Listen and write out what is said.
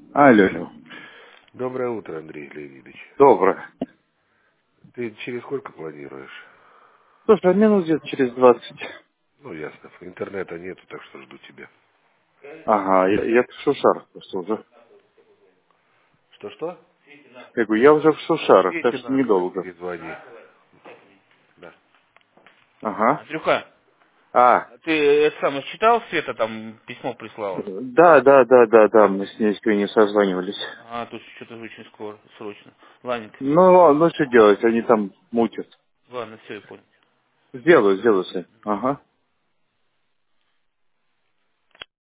Алло, алло. Доброе утро, Андрей Леонидович. Доброе. Ты через сколько планируешь? Слушай, минут где-то через 20. Ну, ясно. Интернета нету, так что жду тебя. Ага, я в Шушарах просто уже. Что-что? Я говорю, я уже в Шушарах, так Свете что на два недолго. перезвони. Да. Ага. Андрюха, А, ты это самое читал, Света там письмо прислала? да, мы с ней не созванивались. А, тут что-то очень скоро, срочно. Ладненько. Ну что делать, они там мутят. Ладно, все, я понял. Сделаю, Сань. Ага.